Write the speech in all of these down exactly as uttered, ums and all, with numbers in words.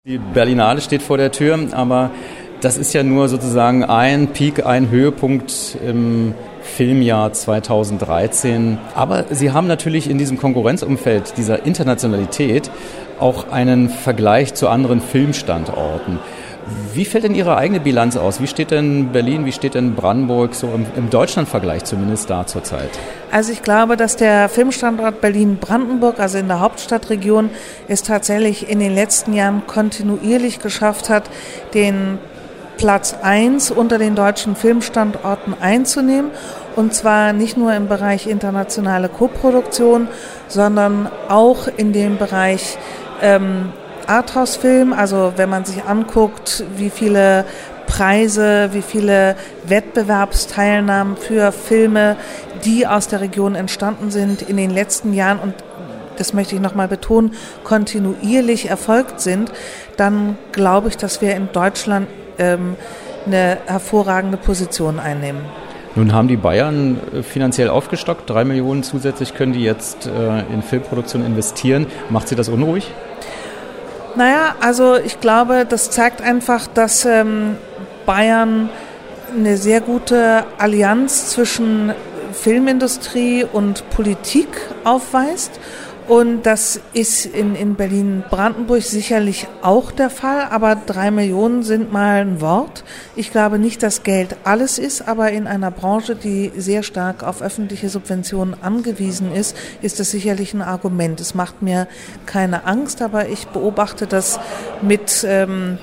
Die Berlinale steht vor der Tür, aber das ist ja nur sozusagen ein Peak, ein Höhepunkt im Filmjahr zweitausenddreizehn. Aber Sie haben natürlich in diesem Konkurrenzumfeld dieser Internationalität auch einen Vergleich zu anderen Filmstandorten. Wie fällt denn Ihre eigene Bilanz aus? Wie steht denn Berlin, wie steht denn Brandenburg so im, im Deutschlandvergleich zumindest da zurzeit? Also ich glaube, dass der Filmstandort Berlin-Brandenburg, also in der Hauptstadtregion, es tatsächlich in den letzten Jahren kontinuierlich geschafft hat, den Platz eins unter den deutschen Filmstandorten einzunehmen. Und zwar nicht nur im Bereich internationale Koproduktion, sondern auch in dem Bereich ähm, Arthouse-Film. Also wenn man sich anguckt, wie viele Preise, wie viele Wettbewerbsteilnahmen für Filme, die aus der Region entstanden sind in den letzten Jahren und das möchte ich nochmal betonen, kontinuierlich erfolgt sind, dann glaube ich, dass wir in Deutschland ähm, eine hervorragende Position einnehmen. Nun haben die Bayern finanziell aufgestockt, drei Millionen zusätzlich können die jetzt äh, in Filmproduktion investieren. Macht Sie das unruhig? Naja, also ich glaube, das zeigt einfach, dass ähm, Bayern eine sehr gute Allianz zwischen Filmindustrie und Politik aufweist. Und das ist in, in Berlin-Brandenburg sicherlich auch der Fall, aber drei Millionen sind mal ein Wort. Ich glaube nicht, dass Geld alles ist, aber in einer Branche, die sehr stark auf öffentliche Subventionen angewiesen ist, ist das sicherlich ein Argument. Es macht mir keine Angst, aber ich beobachte das mit ähm,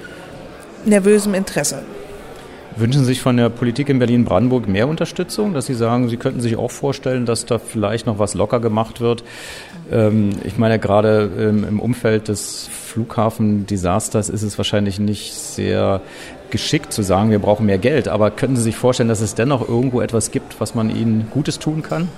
nervösem Interesse. Wünschen Sie sich von der Politik in Berlin-Brandenburg mehr Unterstützung, dass Sie sagen, Sie könnten sich auch vorstellen, dass da vielleicht noch was locker gemacht wird? Ähm, ich meine, gerade ähm, im Umfeld des Flughafendesasters ist es wahrscheinlich nicht sehr geschickt zu sagen, wir brauchen mehr Geld. Aber könnten Sie sich vorstellen, dass es dennoch irgendwo etwas gibt, was man Ihnen Gutes tun kann?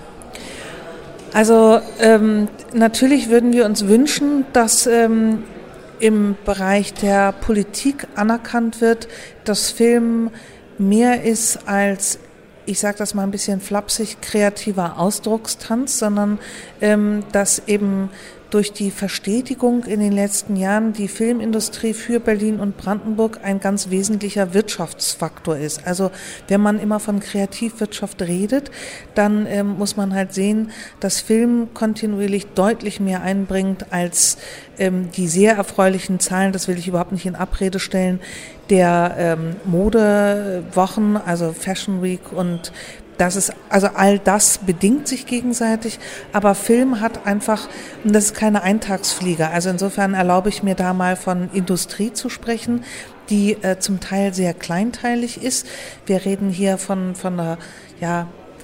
Also ähm, natürlich würden wir uns wünschen, dass ähm, im Bereich der Politik anerkannt wird, dass Film mehr ist als, ich sage das mal ein bisschen flapsig, kreativer Ausdruckstanz, sondern ähm, dass eben durch die Verstetigung in den letzten Jahren die Filmindustrie für Berlin und Brandenburg ein ganz wesentlicher Wirtschaftsfaktor ist. Also wenn man immer von Kreativwirtschaft redet, dann ähm, muss man halt sehen, dass Film kontinuierlich deutlich mehr einbringt als ähm, die sehr erfreulichen Zahlen, das will ich überhaupt nicht in Abrede stellen, der ähm, Modewochen, also Fashion Week und Das ist, also all das bedingt sich gegenseitig, aber Film hat einfach, und das ist keine Eintagsfliege, also insofern erlaube ich mir da mal von Industrie zu sprechen, die äh, zum Teil sehr kleinteilig ist. Wir reden hier von, von einer, ja,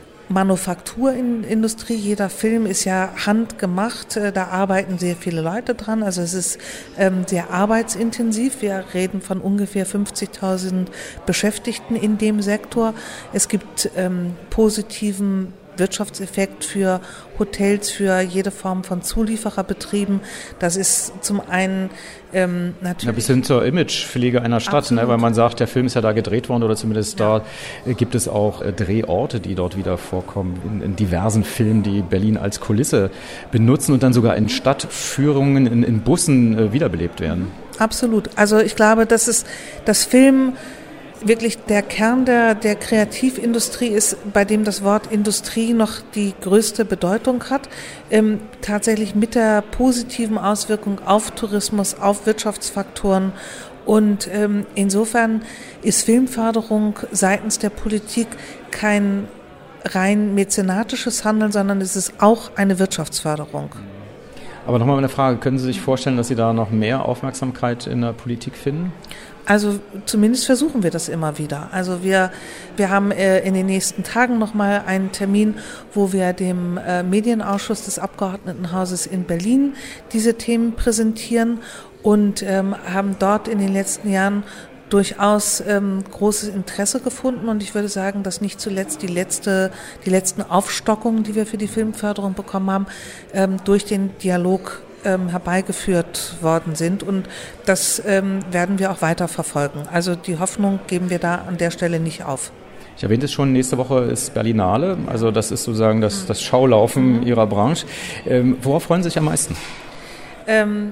Manufakturindustrie, jeder Film ist ja handgemacht, da arbeiten sehr viele Leute dran, also es ist ähm, sehr arbeitsintensiv, wir reden von ungefähr fünfzigtausend Beschäftigten in dem Sektor. Es gibt ähm, positiven Wirtschaftseffekt für Hotels, für jede Form von Zuliefererbetrieben. Das ist zum einen ähm, natürlich... Ja, bis hin zur Imagepflege einer Stadt, ne, weil man sagt, der Film ist ja da gedreht worden oder zumindest ja. Da gibt es auch äh, Drehorte, die dort wieder vorkommen, in, in diversen Filmen, die Berlin als Kulisse benutzen und dann sogar in Stadtführungen, in, in Bussen äh, wiederbelebt werden. Absolut. Also ich glaube, dass es das Film wirklich der Kern der, der Kreativindustrie ist, bei dem das Wort Industrie noch die größte Bedeutung hat, ähm, tatsächlich mit der positiven Auswirkung auf Tourismus, auf Wirtschaftsfaktoren. Und ähm, insofern ist Filmförderung seitens der Politik kein rein mäzenatisches Handeln, sondern es ist auch eine Wirtschaftsförderung. Aber nochmal eine Frage, können Sie sich vorstellen, dass Sie da noch mehr Aufmerksamkeit in der Politik finden? Also zumindest versuchen wir das immer wieder. Also wir wir haben äh, in den nächsten Tagen nochmal einen Termin, wo wir dem äh, Medienausschuss des Abgeordnetenhauses in Berlin diese Themen präsentieren und ähm, haben dort in den letzten Jahren durchaus ähm, großes Interesse gefunden und ich würde sagen, dass nicht zuletzt die letzte, die letzten Aufstockungen, die wir für die Filmförderung bekommen haben, ähm, durch den Dialog ähm, herbeigeführt worden sind und das ähm, werden wir auch weiter verfolgen. Also die Hoffnung geben wir da an der Stelle nicht auf. Ich erwähnte es schon, nächste Woche ist Berlinale, also das ist sozusagen das, das Schaulaufen Ihrer Branche. Ähm, worauf freuen Sie sich am meisten? Ähm,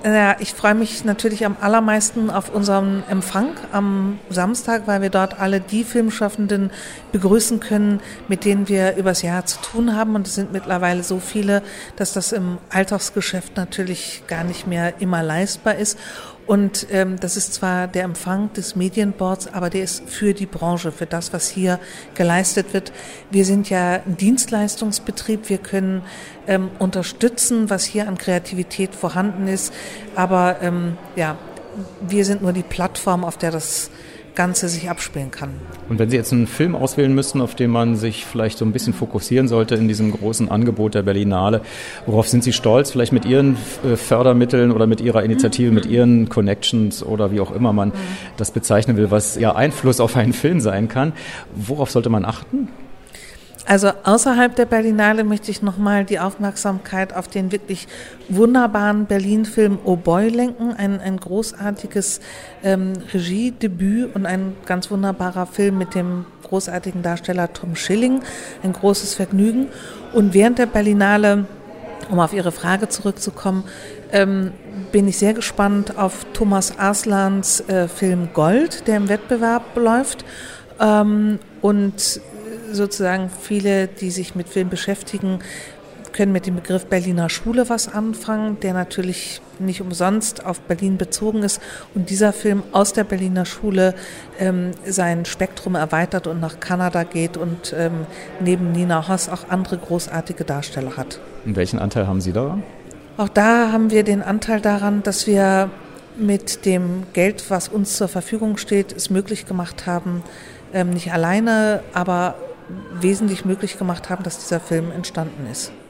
Ja, ich freue mich natürlich am allermeisten auf unseren Empfang am Samstag, weil wir dort alle die Filmschaffenden begrüßen können, mit denen wir übers Jahr zu tun haben. Und es sind mittlerweile so viele, dass das im Alltagsgeschäft natürlich gar nicht mehr immer leistbar ist. Und ähm, das ist zwar der Empfang des Medienboards, aber der ist für die Branche, für das, was hier geleistet wird. Wir sind ja ein Dienstleistungsbetrieb, wir können ähm, unterstützen, was hier an Kreativität vorhanden ist, aber ähm, ja, wir sind nur die Plattform, auf der das Ganze sich abspielen kann. Und wenn Sie jetzt einen Film auswählen müssten, auf den man sich vielleicht so ein bisschen fokussieren sollte in diesem großen Angebot der Berlinale, worauf sind Sie stolz? Vielleicht mit Ihren Fördermitteln oder mit Ihrer Initiative, mit Ihren Connections oder wie auch immer man das bezeichnen will, was ja Einfluss auf einen Film sein kann. Worauf sollte man achten? Also außerhalb der Berlinale möchte ich nochmal die Aufmerksamkeit auf den wirklich wunderbaren Berlin-Film Oh Boy lenken. Ein, ein großartiges ähm, Regiedebüt und ein ganz wunderbarer Film mit dem großartigen Darsteller Tom Schilling. Ein großes Vergnügen. Und während der Berlinale, um auf Ihre Frage zurückzukommen, ähm, bin ich sehr gespannt auf Thomas Arslans äh, Film Gold, der im Wettbewerb läuft. Ähm, und sozusagen viele, die sich mit Film beschäftigen, können mit dem Begriff Berliner Schule was anfangen, der natürlich nicht umsonst auf Berlin bezogen ist und dieser Film aus der Berliner Schule ähm, sein Spektrum erweitert und nach Kanada geht und ähm, neben Nina Hoss auch andere großartige Darsteller hat. Und welchen Anteil haben Sie daran? Auch da haben wir den Anteil daran, dass wir mit dem Geld, was uns zur Verfügung steht, es möglich gemacht haben, ähm, nicht alleine, aber wesentlich möglich gemacht haben, dass dieser Film entstanden ist.